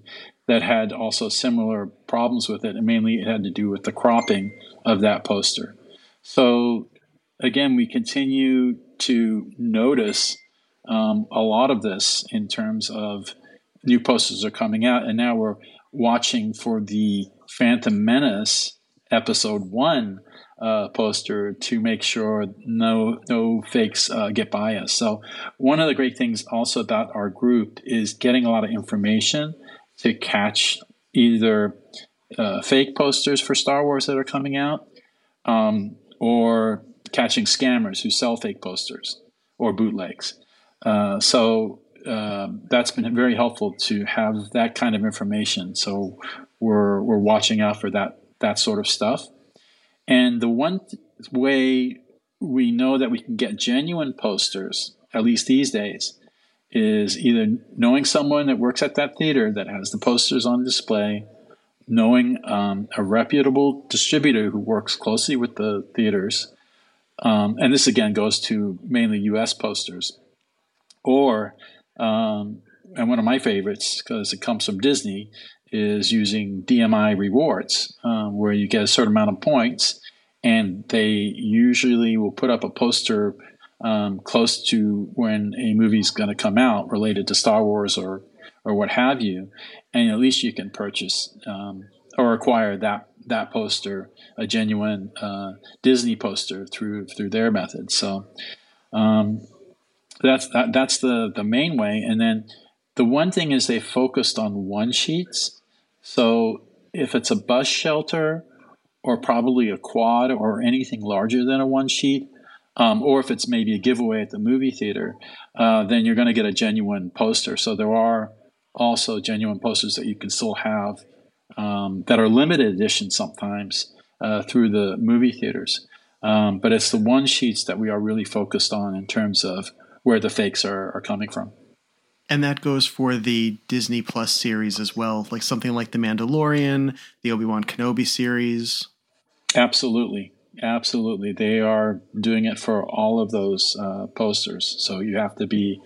[SPEAKER 5] that had also similar problems with it, and mainly it had to do with the cropping of that poster. So again, we continue to notice a lot of this in terms of new posters are coming out, and now we're watching for the Phantom Menace Episode 1 poster to make sure no fakes get by us. So one of the great things also about our group is getting a lot of information to catch either fake posters for Star Wars that are coming out, or catching scammers who sell fake posters or bootlegs. So that's been very helpful to have that kind of information. So we're watching out for that sort of stuff. And the one way we know that we can get genuine posters, at least these days, is either knowing someone that works at that theater that has the posters on display, knowing a reputable distributor who works closely with the theaters, and this again goes to mainly U.S. posters, or, and one of my favorites, because it comes from Disney, is using DMI rewards, where you get a certain amount of points, and they usually will put up a poster close to when a movie's going to come out related to Star Wars or what have you, and at least you can purchase or acquire that poster, a genuine Disney poster through their method. So that's the main way. And then the one thing is they focused on one sheets. So if it's a bus shelter or probably a quad or anything larger than a one sheet, or if it's maybe a giveaway at the movie theater, then you're going to get a genuine poster. So there are also genuine posters that you can still have that are limited edition sometimes through the movie theaters. But it's the one sheets that we are really focused on in terms of where the fakes are coming from.
[SPEAKER 9] And that goes for the Disney Plus series as well, like something like The Mandalorian, the Obi-Wan Kenobi series.
[SPEAKER 5] Absolutely. They are doing it for all of those posters. So you have to be,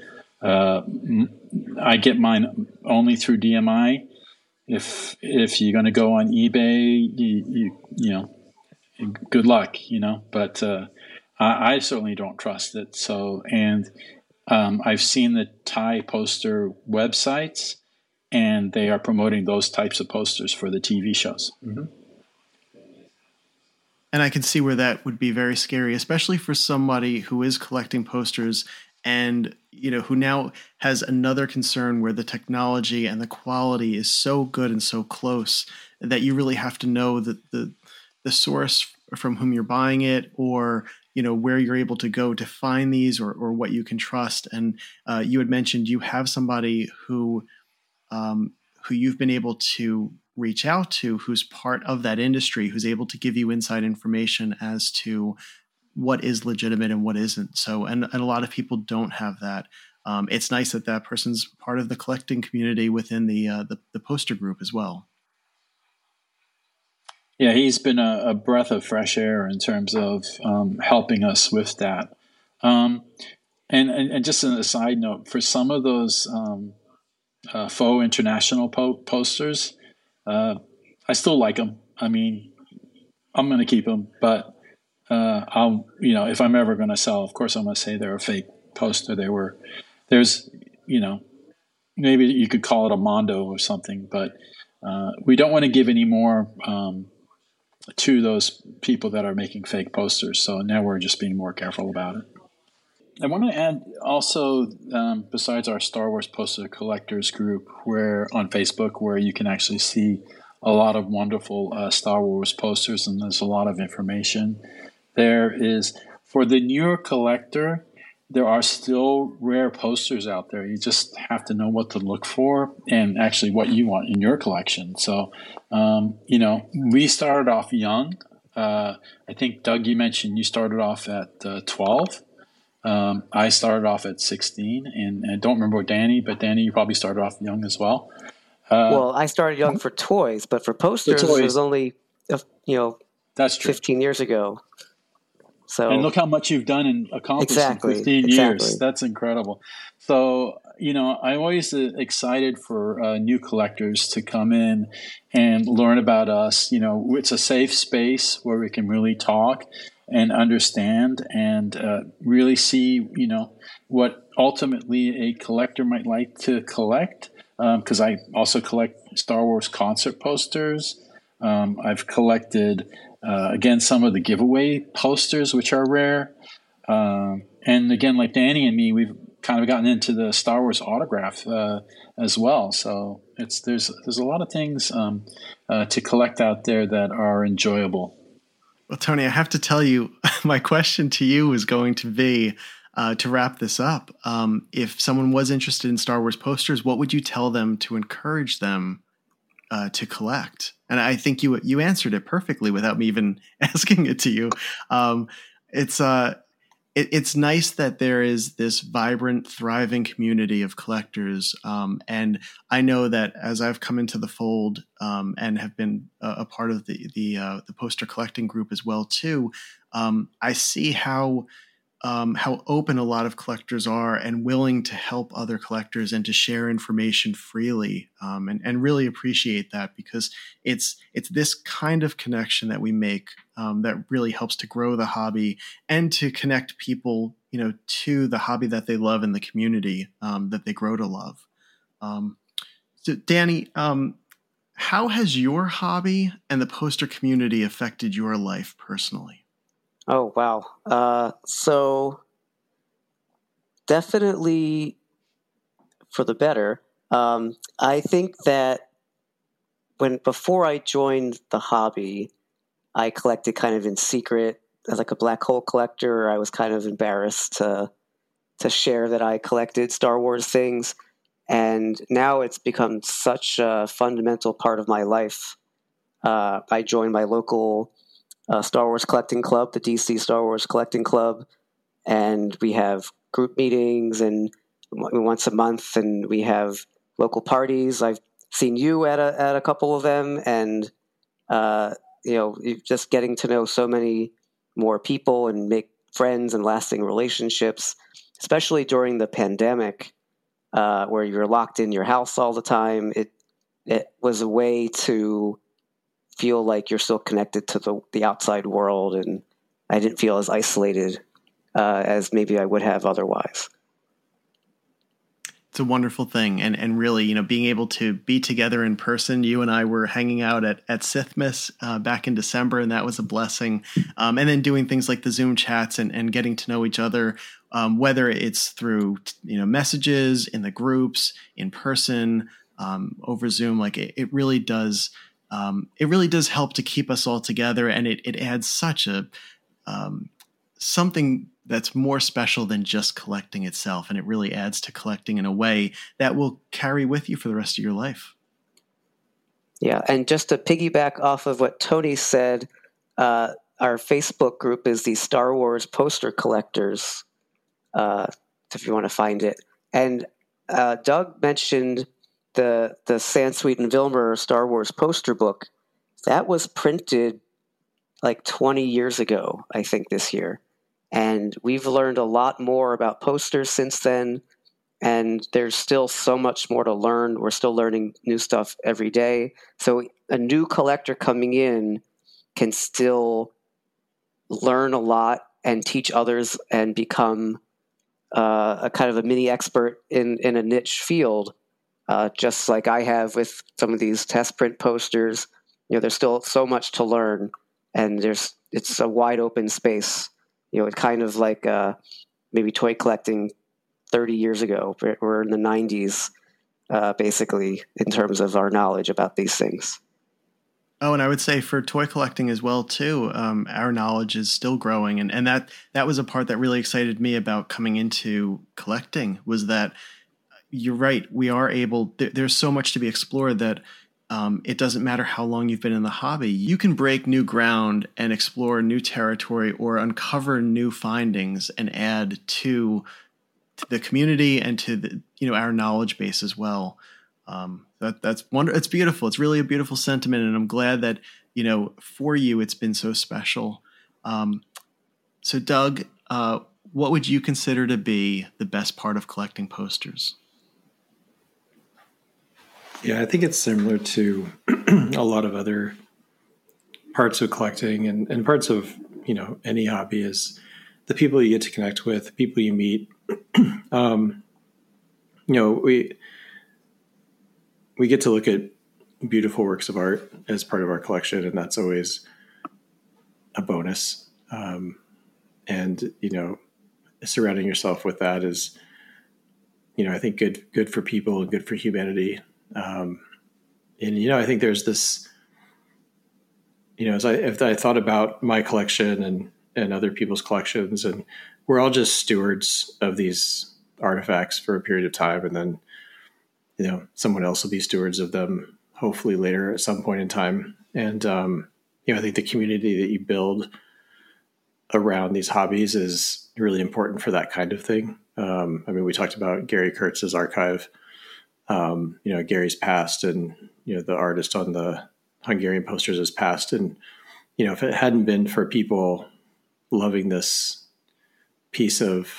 [SPEAKER 5] I get mine only through DMI. If you're going to go on eBay, you know, good luck, you know, but I certainly don't trust it. So, and I've seen the Thai poster websites, and they are promoting those types of posters for the TV shows. Mm-hmm.
[SPEAKER 9] And I can see where that would be very scary, especially for somebody who is collecting posters and, you know, who now has another concern where the technology and the quality is so good and so close that you really have to know that the source from whom you're buying it, or, you know, where you're able to go to find these, or what you can trust. And you had mentioned you have somebody who you've been able to reach out to, who's part of that industry, who's able to give you inside information as to what is legitimate and what isn't. So, and a lot of people don't have that. It's nice that person's part of the collecting community within the poster group as well.
[SPEAKER 5] Yeah, he's been a breath of fresh air in terms of helping us with that. And just as a side note, for some of those faux international posters, I still like them. I mean, I'm going to keep them, but I'll, you know, if I'm ever going to sell, of course I'm going to say they're a fake poster. There's, you know, maybe you could call it a Mondo or something, but we don't want to give any more to those people that are making fake posters. So now we're just being more careful about it. I want to add also, besides our Star Wars poster collectors group, where on Facebook, where you can actually see a lot of wonderful Star Wars posters, and there's a lot of information. There is, for the newer collector, there are still rare posters out there. You just have to know what to look for and actually what you want in your collection. So, you know, we started off young. I think, Doug, you mentioned you started off at 12. I started off at 16, and I don't remember Danny, but Danny, you probably started off young as well.
[SPEAKER 10] Well, I started young for toys, but for posters, it was only,
[SPEAKER 5] that's true.
[SPEAKER 10] 15 years ago. So,
[SPEAKER 5] and look how much you've done and accomplished in 15 years. That's incredible. So, I'm always excited for new collectors to come in and learn about us. It's a safe space where we can really talk and understand and really see, what ultimately a collector might like to collect. Because I also collect Star Wars concert posters. I've collected, again, some of the giveaway posters, which are rare. And again, like Danny and me, we've kind of gotten into the Star Wars autograph as well. So there's a lot of things to collect out there that are enjoyable.
[SPEAKER 9] Well, Tony, I have to tell you, my question to you was going to be, to wrap this up, if someone was interested in Star Wars posters, what would you tell them to encourage them to collect? And I think you answered it perfectly without me even asking it to you. It's nice that there is this vibrant, thriving community of collectors. And I know that as I've come into the fold and have been a part of the poster collecting group as well too, I see how open a lot of collectors are and willing to help other collectors and to share information freely, and really appreciate that, because it's this kind of connection that we make that really helps to grow the hobby and to connect people, to the hobby that they love and the community that they grow to love. So Danny, how has your hobby and the poster community affected your life personally?
[SPEAKER 10] Oh, wow. So definitely for the better. I think that before I joined the hobby, I collected kind of in secret as like a black hole collector. I was kind of embarrassed to share that I collected Star Wars things. And now it's become such a fundamental part of my life. I joined my local Star Wars collecting club, the DC Star Wars collecting club, and we have group meetings and once a month, and we have local parties. I've seen you at a couple of them, and just getting to know so many more people and make friends and lasting relationships, especially during the pandemic, where you're locked in your house all the time. It was a way to feel like you're still connected to the outside world, and I didn't feel as isolated as maybe I would have otherwise.
[SPEAKER 9] It's a wonderful thing. And really, being able to be together in person. You and I were hanging out at Sithmas back in December, and that was a blessing. And then doing things like the Zoom chats and getting to know each other, whether it's through, messages in the groups, in person, over Zoom, like it really does. It really does help to keep us all together, and it adds such a something that's more special than just collecting itself, and it really adds to collecting in a way that will carry with you for the rest of your life.
[SPEAKER 10] Yeah, and just to piggyback off of what Tony said, our Facebook group is the Star Wars Poster Collectors, if you want to find it. And Doug mentioned the Sansweet and Vilmer Star Wars poster book. That was printed like 20 years ago, I think, this year. And we've learned a lot more about posters since then. And there's still so much more to learn. We're still learning new stuff every day. So a new collector coming in can still learn a lot and teach others and become a kind of a mini expert in a niche field. Just like I have with some of these test print posters. There's still so much to learn, and it's a wide open space. It's kind of like maybe toy collecting 30 years ago. We're in the 90s, basically, in terms of our knowledge about these things.
[SPEAKER 9] Oh, and I would say for toy collecting as well, too, our knowledge is still growing. And that was a part that really excited me about coming into collecting, was that you're right. We are able, there's so much to be explored that it doesn't matter how long you've been in the hobby. You can break new ground and explore new territory or uncover new findings and add to the community and to our knowledge base as well. That's wonderful. It's beautiful. It's really a beautiful sentiment, and I'm glad that for you it's been so special. So Doug, what would you consider to be the best part of collecting posters?
[SPEAKER 11] Yeah, I think it's similar to a lot of other parts of collecting and parts of, any hobby is the people you get to connect with, the people you meet. We get to look at beautiful works of art as part of our collection, and that's always a bonus. And surrounding yourself with that is, I think good for people and good for humanity. And I think there's this, if I thought about my collection and other people's collections, and we're all just stewards of these artifacts for a period of time, and then someone else will be stewards of them hopefully later at some point in time. And I think the community that you build around these hobbies is really important for that kind of thing. We talked about Gary Kurtz's archive. Gary's passed, and the artist on the Hungarian posters has passed, and if it hadn't been for people loving this piece of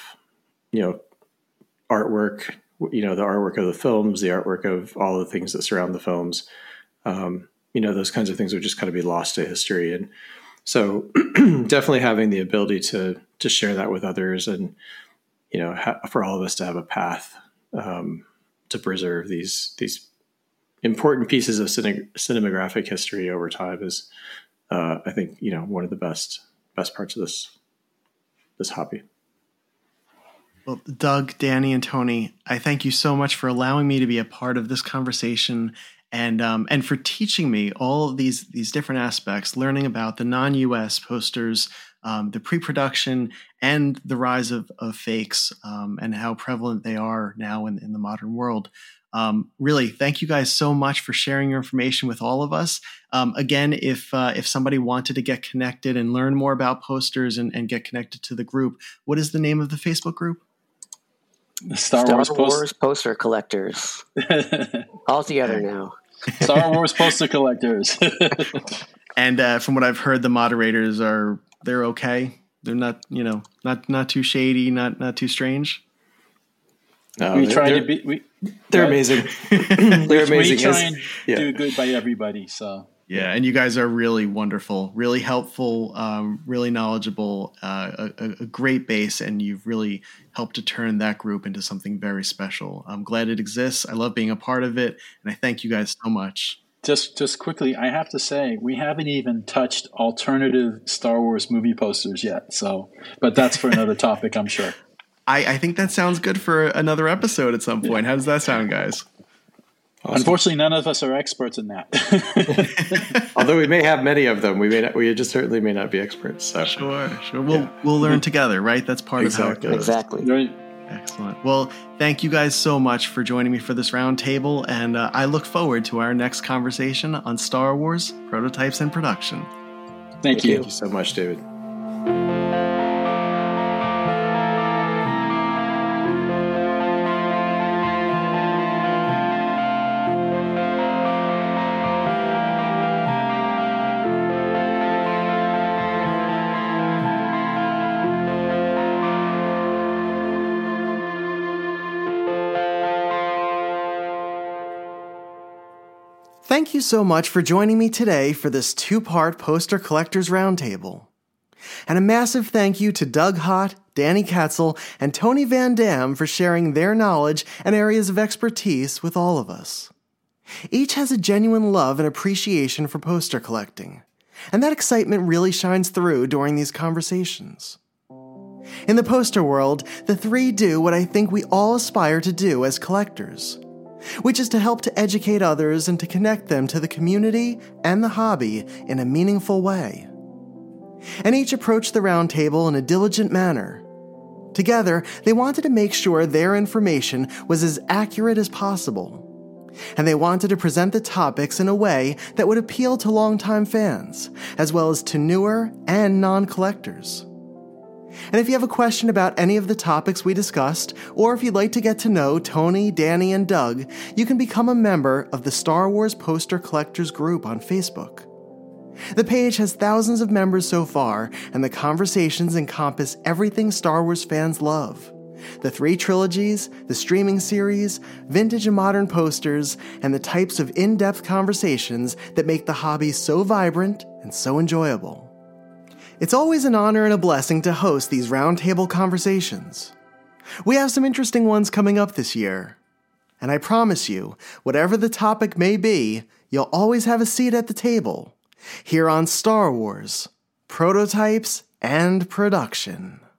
[SPEAKER 11] artwork, the artwork of the films, the artwork of all the things that surround the films, those kinds of things would just kind of be lost to history. And so definitely having the ability to share that with others, and for all of us to have a path to preserve these important pieces of cinematographic history over time is, I think, one of the best parts of this hobby.
[SPEAKER 9] Well, Doug, Danny, and Tony, I thank you so much for allowing me to be a part of this conversation, and for teaching me all of these different aspects, learning about the non-US posters, the pre-production, and the rise of fakes, and how prevalent they are now in the modern world. Really, thank you guys so much for sharing your information with all of us. Again, if somebody wanted to get connected and learn more about posters and get connected to the group, what is the name of the Facebook group?
[SPEAKER 10] Star Wars Poster Collectors. All together now.
[SPEAKER 5] Star Wars Poster Collectors.
[SPEAKER 9] And from what I've heard, the moderators they're okay. They're not not too shady, not too strange.
[SPEAKER 5] No, we try to be.
[SPEAKER 11] They're amazing. They're amazing.
[SPEAKER 5] We try and do good by everybody. So
[SPEAKER 9] yeah, and you guys are really wonderful, really helpful, really knowledgeable, a great base, and you've really helped to turn that group into something very special. I'm glad it exists. I love being a part of it, and I thank you guys so much.
[SPEAKER 5] Just quickly, I have to say, we haven't even touched alternative Star Wars movie posters yet. So, but that's for another topic, I'm sure.
[SPEAKER 9] I think that sounds good for another episode at some point. How does that sound, guys?
[SPEAKER 5] Awesome. Unfortunately, none of us are experts in that.
[SPEAKER 11] Although we may have many of them, we just certainly may not be experts. So.
[SPEAKER 9] Sure. We'll learn together, right? That's part of how it goes.
[SPEAKER 10] Exactly.
[SPEAKER 5] Right.
[SPEAKER 9] Excellent. Well, thank you guys so much for joining me for this roundtable, and I look forward to our next conversation on Star Wars, prototypes, and production.
[SPEAKER 5] Thank you.
[SPEAKER 11] Thank you so much, David.
[SPEAKER 9] Thank you so much for joining me today for this 2-part Poster Collectors Roundtable. And a massive thank you to Doug Hott, Danny Katzel, and Tony Van Dam for sharing their knowledge and areas of expertise with all of us. Each has a genuine love and appreciation for poster collecting, and that excitement really shines through during these conversations. In the poster world, the three do what I think we all aspire to do as collectors, which is to help to educate others and to connect them to the community and the hobby in a meaningful way. And each approached the roundtable in a diligent manner. Together, they wanted to make sure their information was as accurate as possible. And they wanted to present the topics in a way that would appeal to longtime fans, as well as to newer and non-collectors. And if you have a question about any of the topics we discussed, or if you'd like to get to know Tony, Danny, and Doug, you can become a member of the Star Wars Poster Collectors group on Facebook. The page has thousands of members so far, and the conversations encompass everything Star Wars fans love, The 3 trilogies, the streaming series, vintage and modern posters, and the types of in-depth conversations that make the hobby so vibrant and so enjoyable. It's always an honor and a blessing to host these roundtable conversations. We have some interesting ones coming up this year. And I promise you, whatever the topic may be, you'll always have a seat at the table. Here on Star Wars, Prototypes and Production.